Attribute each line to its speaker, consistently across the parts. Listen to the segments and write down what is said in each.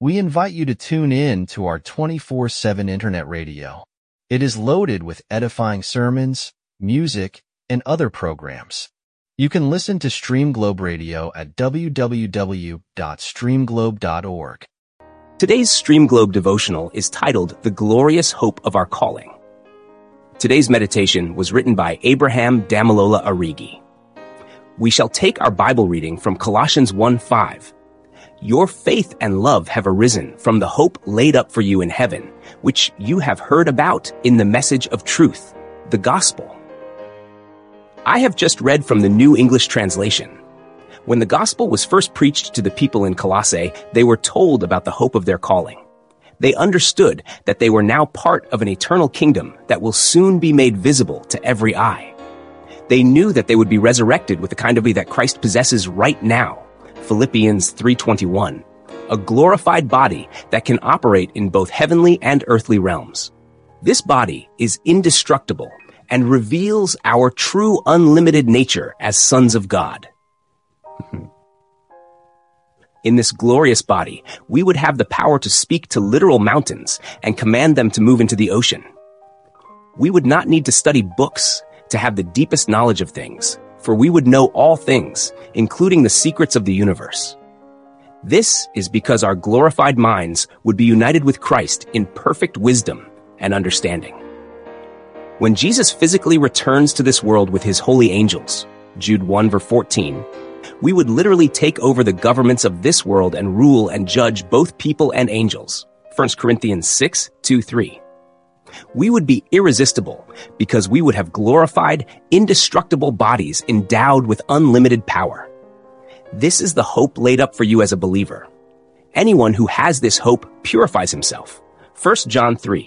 Speaker 1: We invite you to tune in to our 24/7 internet radio. It is loaded with edifying sermons, music, and other programs. You can listen to Stream Globe Radio at www.streamglobe.org.
Speaker 2: Today's Stream Globe devotional is titled The Glorious Hope of Our Calling. Today's meditation was written by Abraham Damilola Arigi. We shall take our Bible reading from Colossians 1:5. Your faith and love have arisen from the hope laid up for you in heaven, which you have heard about in the message of truth, the gospel. I have just read from the New English Translation. When the gospel was first preached to the people in Colossae, they were told about the hope of their calling. They understood that they were now part of an eternal kingdom that will soon be made visible to every eye. They knew that they would be resurrected with the kind of body that Christ possesses right now, Philippians 3:21, a glorified body that can operate in both heavenly and earthly realms. This body is indestructible and reveals our true unlimited nature as sons of God. In this glorious body, we would have the power to speak to literal mountains and command them to move into the ocean. We would not need to study books to have the deepest knowledge of things, for we would know all things, including the secrets of the universe. This is because our glorified minds would be united with Christ in perfect wisdom and understanding. When Jesus physically returns to this world with his holy angels, Jude 1 verse 14, we would literally take over the governments of this world and rule and judge both people and angels, 1 Corinthians 6:2-3. We would be irresistible because we would have glorified, indestructible bodies endowed with unlimited power. This is the hope laid up for you as a believer. Anyone who has this hope purifies himself, 1 John 3.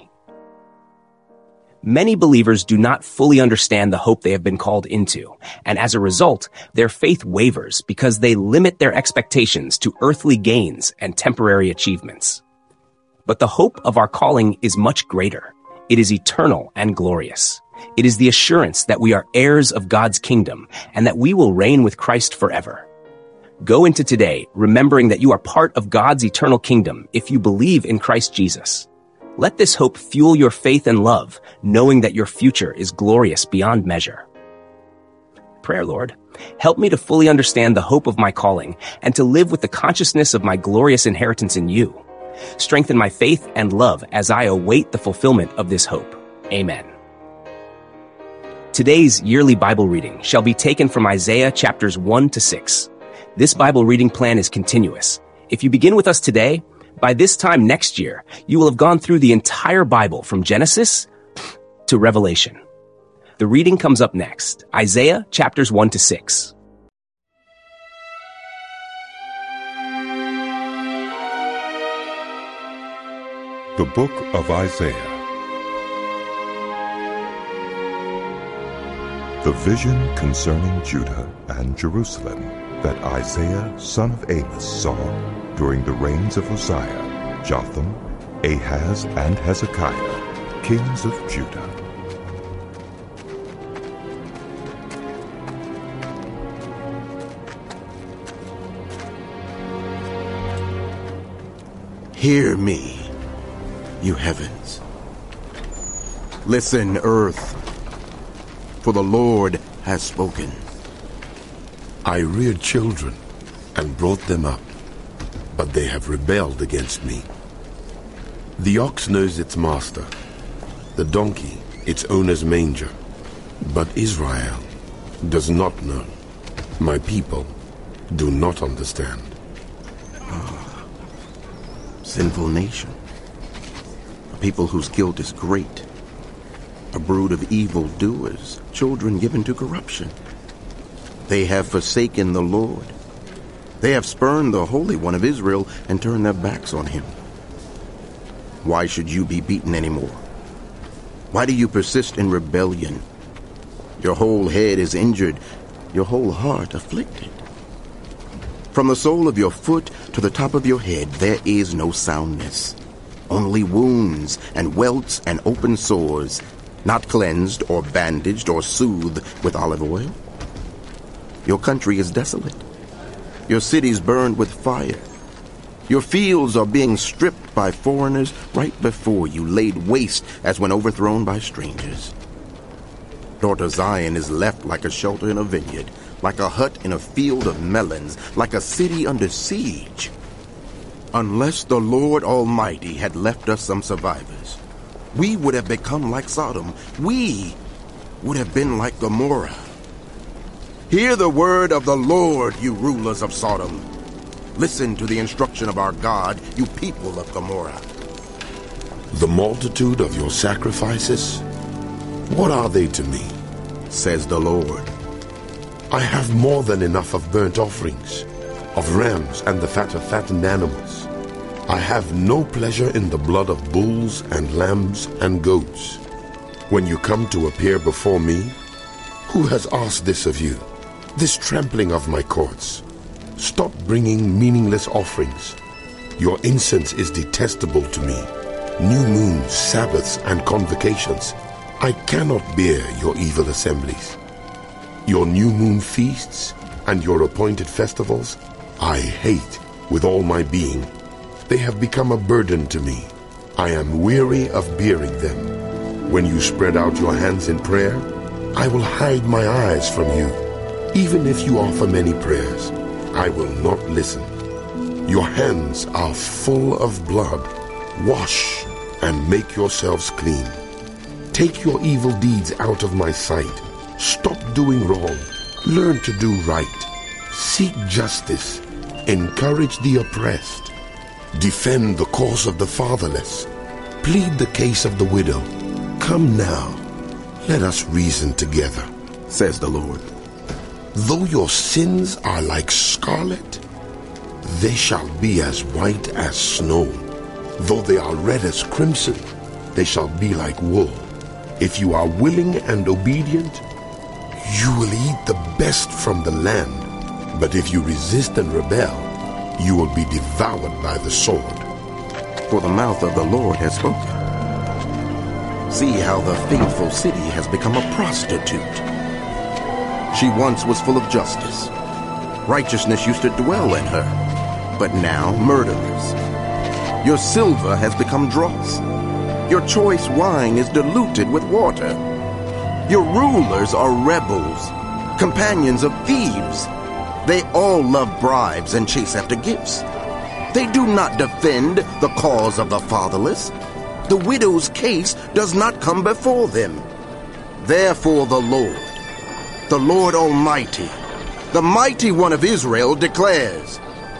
Speaker 2: Many believers do not fully understand the hope they have been called into, and as a result, their faith wavers because they limit their expectations to earthly gains and temporary achievements. But the hope of our calling is much greater. It is eternal and glorious. It is the assurance that we are heirs of God's kingdom and that we will reign with Christ forever. Go into today remembering that you are part of God's eternal kingdom if you believe in Christ Jesus. Let this hope fuel your faith and love, knowing that your future is glorious beyond measure. Prayer, Lord, help me to fully understand the hope of my calling and to live with the consciousness of my glorious inheritance in you. Strengthen my faith and love as I await the fulfillment of this hope. Amen. Today's yearly Bible reading shall be taken from Isaiah chapters 1-6. This Bible reading plan is continuous. If you begin with us today, by this time next year, you will have gone through the entire Bible from Genesis to Revelation. The reading comes up next, Isaiah chapters 1-6.
Speaker 3: The Book of Isaiah. The vision concerning Judah and Jerusalem that Isaiah, son of Amos, saw during the reigns of Uzziah, Jotham, Ahaz, and Hezekiah, kings of Judah.
Speaker 4: Hear me, you heavens. Listen, earth, for the Lord has spoken.
Speaker 5: I reared children and brought them up, but they have rebelled against me. The ox knows its master, the donkey its owner's manger, but Israel does not know. My people do not understand.
Speaker 4: Sinful nation, a people whose guilt is great, a brood of evildoers, children given to corruption. They have forsaken the Lord. They have spurned the Holy One of Israel and turned their backs on him. Why should you be beaten anymore? Why do you persist in rebellion? Your whole head is injured, your whole heart afflicted. From the sole of your foot to the top of your head, there is no soundness. Only wounds and welts and open sores, not cleansed or bandaged or soothed with olive oil. Your country is desolate. Your cities burned with fire. Your fields are being stripped by foreigners right before you, laid waste as when overthrown by strangers. Daughter Zion is left like a shelter in a vineyard, like a hut in a field of melons, like a city under siege. Unless the Lord Almighty had left us some survivors, we would have become like Sodom. We would have been like Gomorrah. Hear the word of the Lord, you rulers of Sodom. Listen to the instruction of our God, you people of Gomorrah.
Speaker 5: The multitude of your sacrifices, what are they to me?
Speaker 4: Says the Lord.
Speaker 5: I have more than enough of burnt offerings, of rams and the fat of fattened animals. I have no pleasure in the blood of bulls and lambs and goats. When you come to appear before me, who has asked this of you, this trampling of my courts? Stop bringing meaningless offerings. Your incense is detestable to me. New moons, Sabbaths, and convocations. I cannot bear your evil assemblies. Your new moon feasts and your appointed festivals, I hate with all my being. They have become a burden to me. I am weary of bearing them. When you spread out your hands in prayer, I will hide my eyes from you. Even if you offer many prayers, I will not listen. Your hands are full of blood. Wash and make yourselves clean. Take your evil deeds out of my sight. Stop doing wrong. Learn to do right. Seek justice. Encourage the oppressed. Defend the cause of the fatherless. Plead the case of the widow. Come now, let us reason together,
Speaker 4: says the Lord.
Speaker 5: Though your sins are like scarlet, they shall be as white as snow. Though they are red as crimson, they shall be like wool. If you are willing and obedient, you will eat the best from the land. But if you resist and rebel, you will be devoured by the sword.
Speaker 4: For the mouth of the Lord has spoken. See how the faithful city has become a prostitute. She once was full of justice. Righteousness used to dwell in her, but now murderers. Your silver has become dross. Your choice wine is diluted with water. Your rulers are rebels, companions of thieves. They all love bribes and chase after gifts. They do not defend the cause of the fatherless. The widow's case does not come before them. Therefore the Lord Almighty, the Mighty One of Israel declares,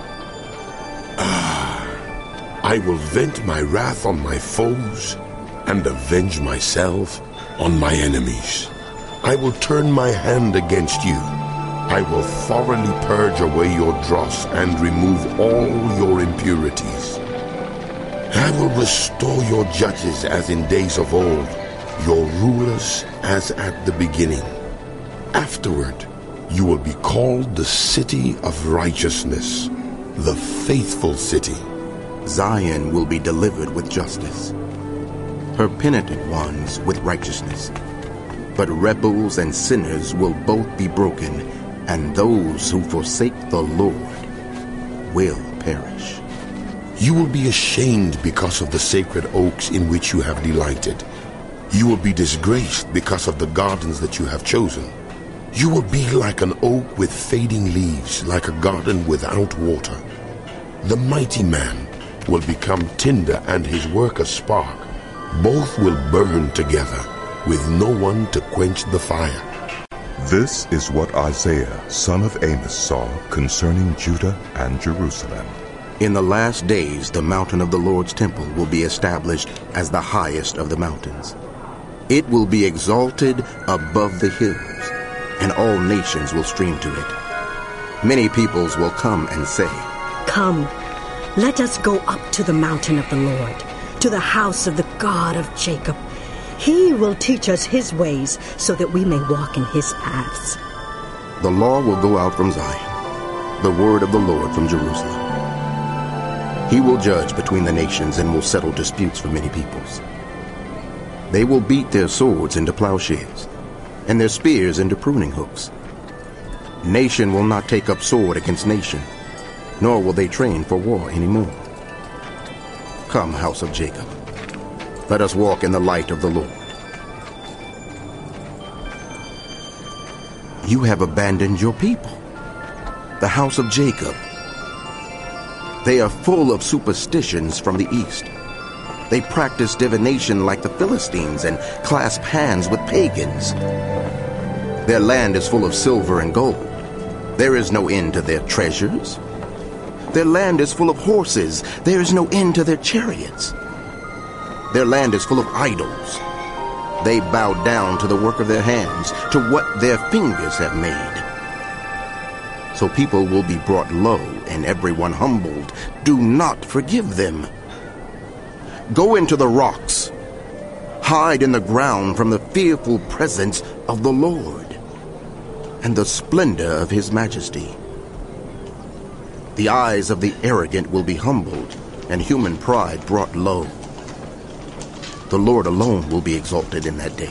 Speaker 5: I will vent my wrath on my foes and avenge myself on my enemies. I will turn my hand against you. I will thoroughly purge away your dross and remove all your impurities. I will restore your judges as in days of old, your rulers as at the beginning. Afterward, you will be called the city of righteousness, the faithful city.
Speaker 4: Zion will be delivered with justice, her penitent ones with righteousness. But rebels and sinners will both be broken, and those who forsake the Lord will perish.
Speaker 5: You will be ashamed because of the sacred oaks in which you have delighted. You will be disgraced because of the gardens that you have chosen. You will be like an oak with fading leaves, like a garden without water. The mighty man will become tinder and his work a spark. Both will burn together, with no one to quench the fire.
Speaker 3: This is what Isaiah, son of Amos, saw concerning Judah and Jerusalem.
Speaker 4: In the last days, the mountain of the Lord's temple will be established as the highest of the mountains. It will be exalted above the hills, and all nations will stream to it. Many peoples will come and say,
Speaker 6: Come, let us go up to the mountain of the Lord, to the house of the God of Jacob. He will teach us his ways so that we may walk in his paths.
Speaker 4: The law will go out from Zion, the word of the Lord from Jerusalem. He will judge between the nations and will settle disputes for many peoples. They will beat their swords into plowshares and their spears into pruning hooks. Nation will not take up sword against nation, nor will they train for war anymore. Come, house of Jacob, let us walk in the light of the Lord. You have abandoned your people, the house of Jacob. They are full of superstitions from the east. They practice divination like the Philistines and clasp hands with pagans. Their land is full of silver and gold. There is no end to their treasures. Their land is full of horses. There is no end to their chariots. Their land is full of idols. They bow down to the work of their hands, to what their fingers have made. So people will be brought low and everyone humbled. Do not forgive them. Go into the rocks. Hide in the ground from the fearful presence of the Lord and the splendor of his majesty. The eyes of the arrogant will be humbled and human pride brought low. The Lord alone will be exalted in that day.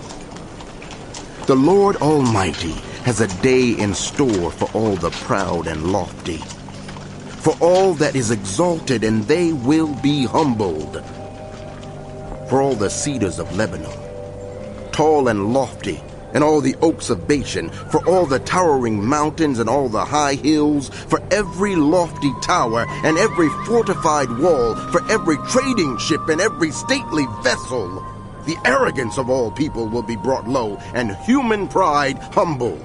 Speaker 4: The Lord Almighty has a day in store for all the proud and lofty, for all that is exalted, and they will be humbled. For all the cedars of Lebanon, tall and lofty, and all the oaks of Bashan, for all the towering mountains and all the high hills, for every lofty tower and every fortified wall, for every trading ship and every stately vessel. The arrogance of all people will be brought low, and human pride humbled.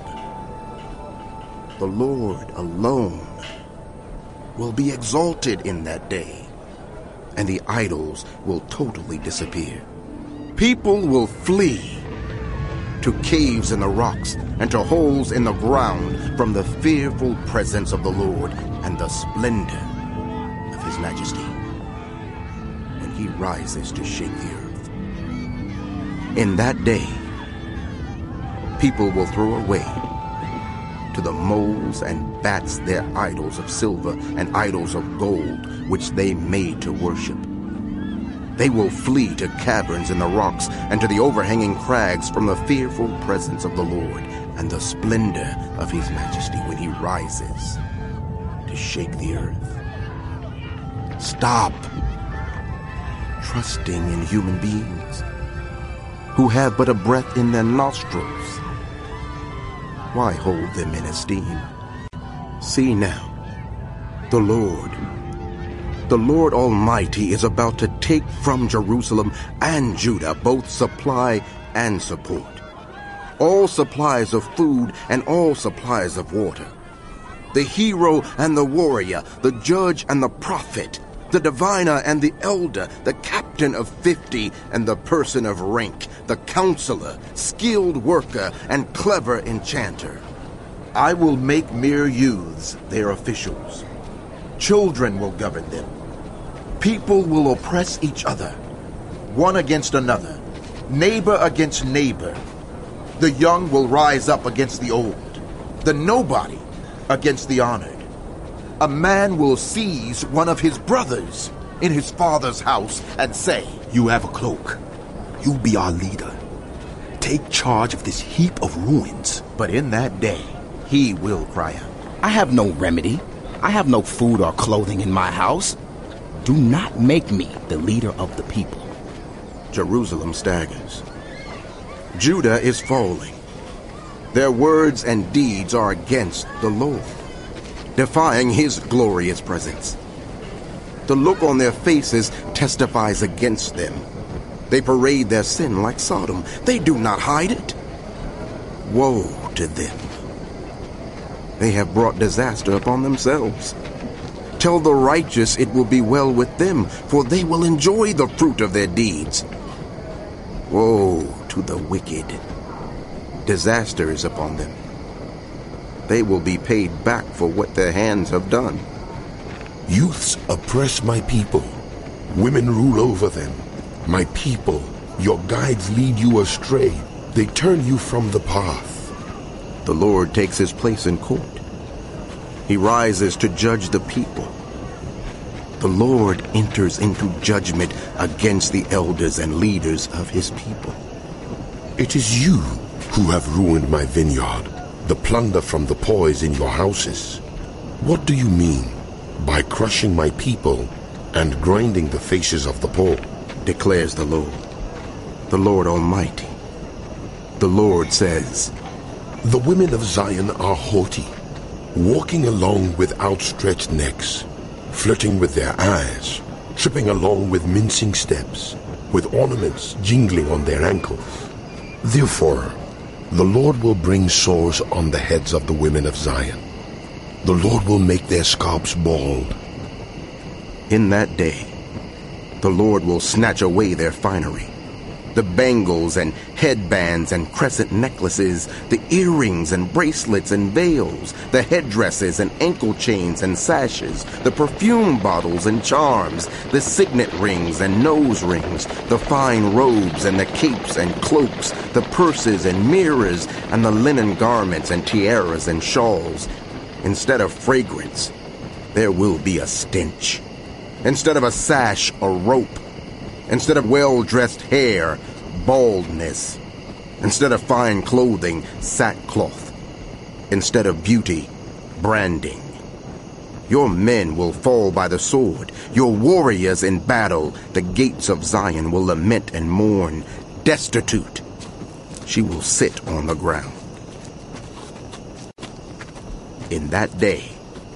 Speaker 4: The Lord alone will be exalted in that day, and the idols will totally disappear. People will flee to caves in the rocks and to holes in the ground from the fearful presence of the Lord and the splendor of his majesty when he rises to shake the earth. In that day, people will throw away to the moles and bats their idols of silver and idols of gold which they made to worship. They will flee to caverns in the rocks and to the overhanging crags from the fearful presence of the Lord and the splendor of his majesty when he rises to shake the earth. Stop trusting in human beings who have but a breath in their nostrils. Why hold them in esteem? See now, the Lord Almighty is about to take from Jerusalem and Judah both supply and support, all supplies of food and all supplies of water, the hero and the warrior, the judge and the prophet, the diviner and the elder, the captain of 50 and the person of rank, the counselor, skilled worker, and clever enchanter. I will make mere youths their officials. Children will govern them. People will oppress each other, one against another, neighbor against neighbor. The young will rise up against the old, the nobody against the honored. A man will seize one of his brothers in his father's house and say,
Speaker 7: "You have a cloak. You be our leader. Take charge of this heap of ruins."
Speaker 4: But in that day, he will cry out,
Speaker 2: I have no remedy. I have no food or clothing in my house. Do not make me the leader of the people.
Speaker 4: Jerusalem staggers. Judah is falling. Their words and deeds are against the Lord, defying his glorious presence. The look on their faces testifies against them. They parade their sin like Sodom. They do not hide it. Woe to them. They have brought disaster upon themselves. Tell the righteous it will be well with them, for they will enjoy the fruit of their deeds. Woe to the wicked. Disaster is upon them. They will be paid back for what their hands have done.
Speaker 5: Youths oppress my people. Women rule over them. My people, your guides lead you astray. They turn you from the path.
Speaker 4: The Lord takes his place in court. He rises to judge the people. The Lord enters into judgment against the elders and leaders of his people.
Speaker 5: It is you who have ruined my vineyard. The plunder from the poor is in your houses. What do you mean? by crushing my people and grinding the faces of the poor,
Speaker 4: declares the Lord Almighty. The Lord says,
Speaker 5: The women of Zion are haughty, walking along with outstretched necks, flirting with their eyes, tripping along with mincing steps, with ornaments jingling on their ankles. Therefore, the Lord will bring sores on the heads of the women of Zion. The Lord will make their scalps bald.
Speaker 4: In that day, the Lord will snatch away their finery, the bangles and headbands and crescent necklaces, the earrings and bracelets and veils, the headdresses and ankle chains and sashes, the perfume bottles and charms, the signet rings and nose rings, the fine robes and the capes and cloaks, the purses and mirrors, and the linen garments and tiaras and shawls. Instead of fragrance, there will be a stench. Instead of a sash, a rope. Instead of well-dressed hair, baldness. Instead of fine clothing, sackcloth. Instead of beauty, branding. Your men will fall by the sword, your warriors in battle. The gates of Zion will lament and mourn. Destitute, she will sit on the ground. In that day,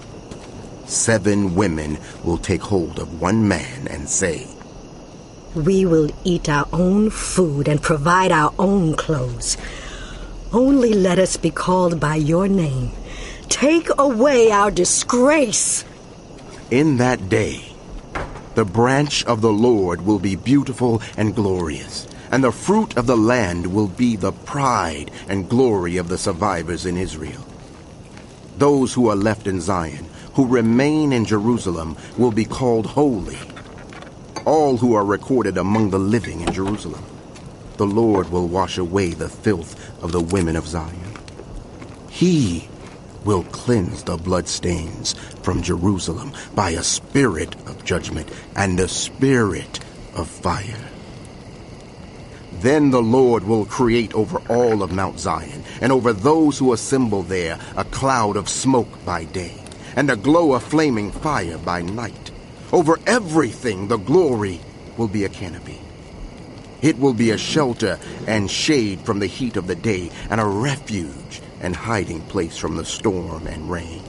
Speaker 4: 7 women will take hold of one man and say,
Speaker 6: We will eat our own food and provide our own clothes. Only let us be called by your name. Take away our disgrace.
Speaker 4: In that day, the branch of the Lord will be beautiful and glorious, and the fruit of the land will be the pride and glory of the survivors in Israel. Those who are left in Zion, who remain in Jerusalem, will be called holy. All who are recorded among the living in Jerusalem. The Lord will wash away the filth of the women of Zion. He will cleanse the bloodstains from Jerusalem by a spirit of judgment and a spirit of fire. Then the Lord will create over all of Mount Zion and over those who assemble there a cloud of smoke by day and a glow of flaming fire by night. Over everything the glory will be a canopy. It will be a shelter and shade from the heat of the day and a refuge and hiding place from the storm and rain.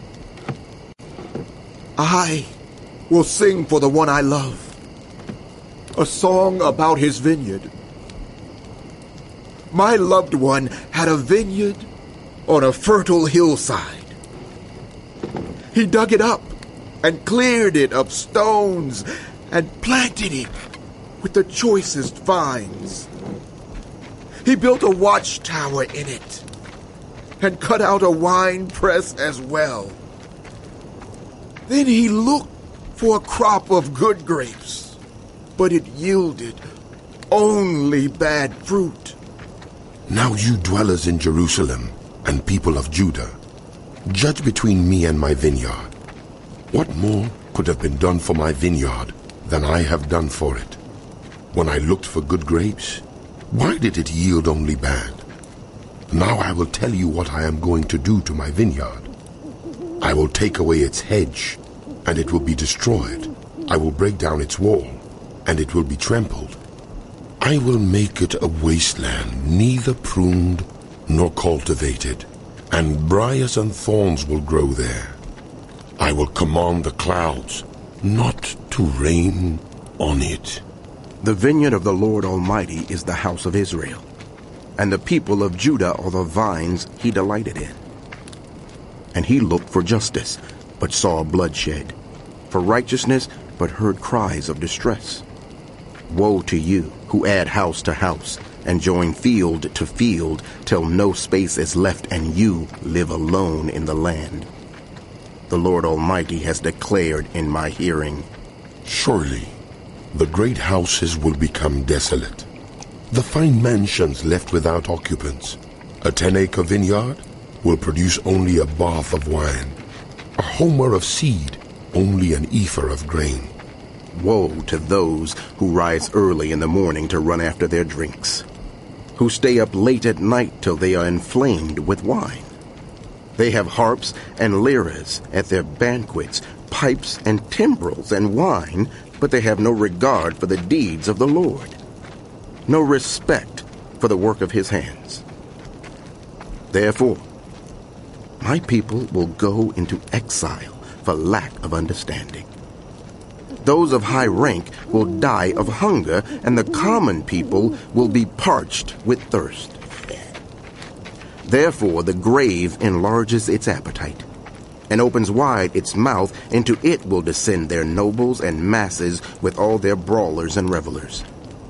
Speaker 7: I will sing for the one I love, a song about his vineyard. My loved one had a vineyard on a fertile hillside. He dug it up and cleared it of stones and planted it with the choicest vines. He built a watchtower in it and cut out a wine press as well. Then he looked for a crop of good grapes, but it yielded only bad fruit.
Speaker 5: Now you dwellers in Jerusalem and people of Judah, judge between me and my vineyard. What more could have been done for my vineyard than I have done for it? When I looked for good grapes, why did it yield only bad? Now I will tell you what I am going to do to my vineyard. I will take away its hedge, and it will be destroyed. I will break down its wall, and it will be trampled. I will make it a wasteland, neither pruned nor cultivated, and briars and thorns will grow there. I will command the clouds not to rain on it.
Speaker 4: The vineyard of the Lord Almighty is the house of Israel, and the people of Judah are the vines he delighted in. And he looked for justice, but saw bloodshed, for righteousness, but heard cries of distress. Woe to you who add house to house and join field to field till no space is left and you live alone in the land. The Lord Almighty has declared in my hearing,
Speaker 5: Surely the great houses will become desolate, the fine mansions left without occupants. A 10-acre vineyard will produce only a bath of wine, a homer of seed, only an ephah of grain.
Speaker 4: Woe to those who rise early in the morning to run after their drinks, who stay up late at night till they are inflamed with wine. They have harps and lyres at their banquets, pipes and timbrels and wine, but they have no regard for the deeds of the Lord, no respect for the work of his hands. Therefore, my people will go into exile for lack of understanding. Those of high rank will die of hunger, and the common people will be parched with thirst. Therefore the grave enlarges its appetite, and opens wide its mouth. Into it will descend their nobles and masses with all their brawlers and revelers.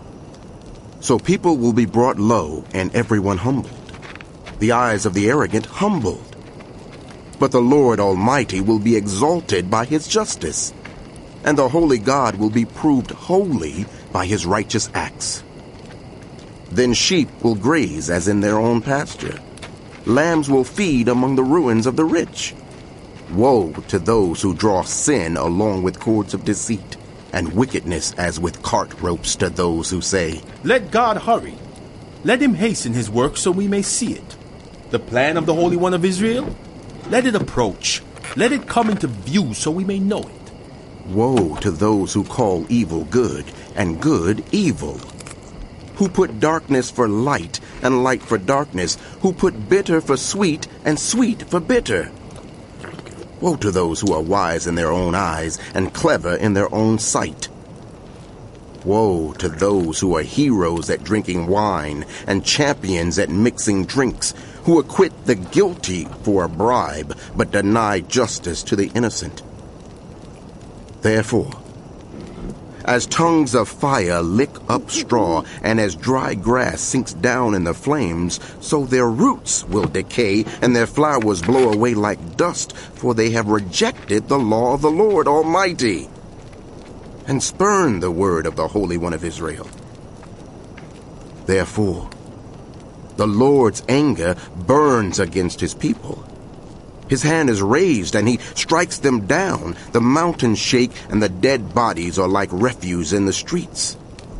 Speaker 4: So people will be brought low, and everyone humbled, the eyes of the arrogant humbled. But the Lord Almighty will be exalted by his justice, and the holy God will be proved holy by his righteous acts. Then sheep will graze as in their own pasture. Lambs will feed among the ruins of the rich. Woe to those who draw sin along with cords of deceit, and wickedness as with cart ropes to those who say,
Speaker 8: "Let God hurry. Let him hasten his work so we may see it. The plan of the Holy One of Israel? Let it approach. Let it come into view so we may know it."
Speaker 4: Woe to those who call evil good and good evil, who put darkness for light and light for darkness, who put bitter for sweet and sweet for bitter. Woe to those who are wise in their own eyes and clever in their own sight. Woe to those who are heroes at drinking wine and champions at mixing drinks, who acquit the guilty for a bribe but deny justice to the innocent. Therefore, as tongues of fire lick up straw, and as dry grass sinks down in the flames, so their roots will decay, and their flowers blow away like dust, for they have rejected the law of the Lord Almighty, and spurned the word of the Holy One of Israel. Therefore, the Lord's anger burns against his people. His hand is raised, and he strikes them down. The mountains shake, and the dead bodies are like refuse in the streets.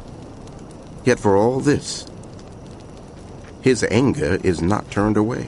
Speaker 4: Yet for all this, his anger is not turned away.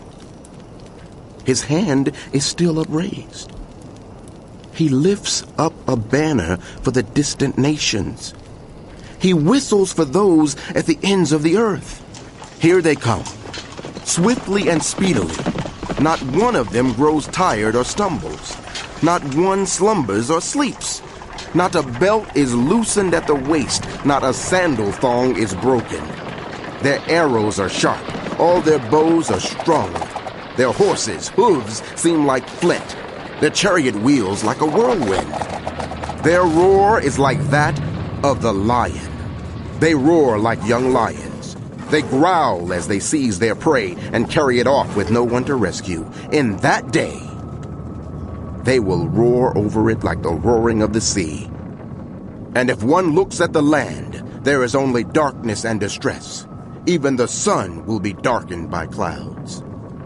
Speaker 4: His hand is still upraised. He lifts up a banner for the distant nations. He whistles for those at the ends of the earth. Here they come, swiftly and speedily. Not one of them grows tired or stumbles. Not one slumbers or sleeps. Not a belt is loosened at the waist. Not a sandal thong is broken. Their arrows are sharp. All their bows are strung. Their horses' hooves seem like flint. Their chariot wheels like a whirlwind. Their roar is like that of the lion. They roar like young lions. They growl as they seize their prey and carry it off with no one to rescue. In that day, they will roar over it like the roaring of the sea. And if one looks at the land, there is only darkness and distress. Even the sun will be darkened by clouds.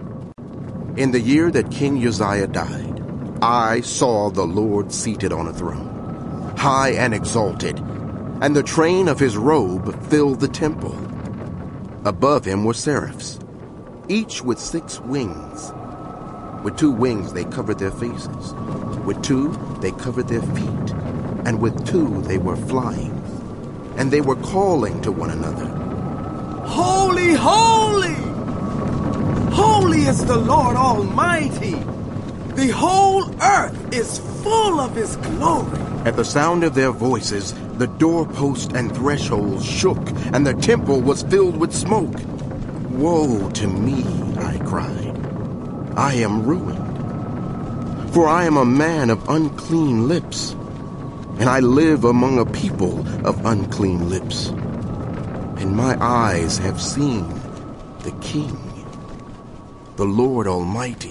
Speaker 4: In the year that King Uzziah died, I saw the Lord seated on a throne, high and exalted, and the train of his robe filled the temple. Above him were seraphs, each with 6 wings. With 2 wings they covered their faces. With 2 they covered their feet. And with 2 they were flying. And they were calling to one another,
Speaker 9: "Holy, holy! Holy is the Lord Almighty! The whole earth is full of his glory."
Speaker 4: At the sound of their voices, the doorpost and thresholds shook, and the temple was filled with smoke. Woe to me, I cried. I am ruined, for I am a man of unclean lips, and I live among a people of unclean lips. And my eyes have seen the King, the Lord Almighty.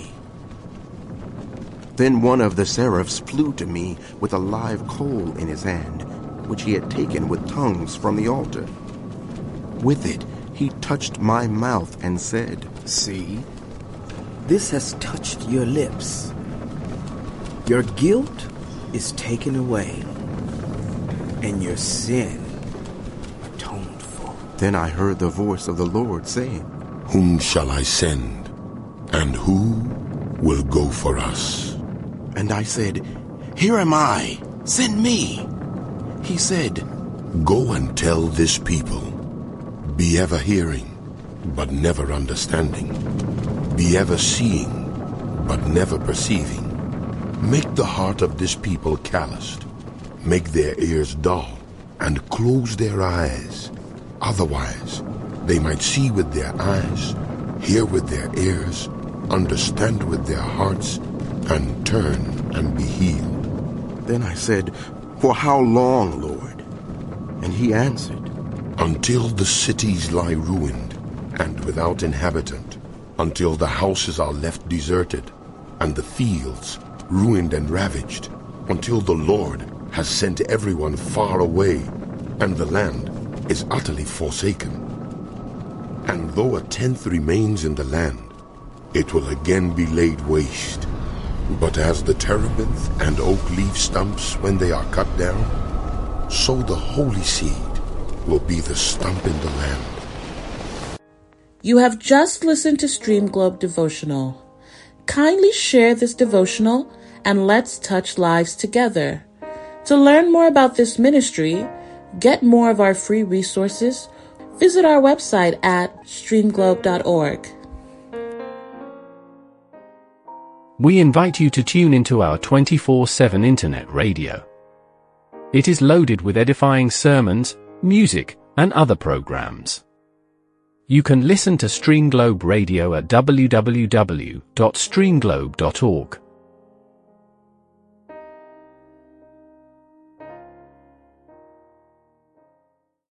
Speaker 4: Then one of the seraphs flew to me with a live coal in his hand, which he had taken with tongues from the altar. With it he touched my mouth and said,
Speaker 9: "See, this has touched your lips. Your guilt is taken away, and your sin atoned for."
Speaker 4: Then I heard the voice of the Lord saying,
Speaker 5: Whom shall I send, and who will go for us?
Speaker 4: And I said, Here am I. Send me." He said,
Speaker 5: "Go and tell this people, be ever hearing, but never understanding. Be ever seeing, but never perceiving. Make the heart of this people calloused. Make their ears dull, and close their eyes. Otherwise, they might see with their eyes, hear with their ears, understand with their hearts, and turn and be healed."
Speaker 4: Then I said, "For how long, Lord?" And he answered,
Speaker 5: "Until the cities lie ruined and without inhabitant, until the houses are left deserted, and the fields ruined and ravaged, until the Lord has sent everyone far away, and the land is utterly forsaken. And though a tenth remains in the land, it will again be laid waste. But as the terebinth and oak leaf stumps when they are cut down, so the holy seed will be the stump in the land."
Speaker 10: You have just listened to Stream Globe Devotional. Kindly share this devotional and let's touch lives together. To learn more about this ministry, get more of our free resources, visit our website at streamglobe.org.
Speaker 1: We invite you to tune into our 24/7 internet radio. It is loaded with edifying sermons, music, and other programs. You can listen to Stream Globe Radio at www.streamglobe.org.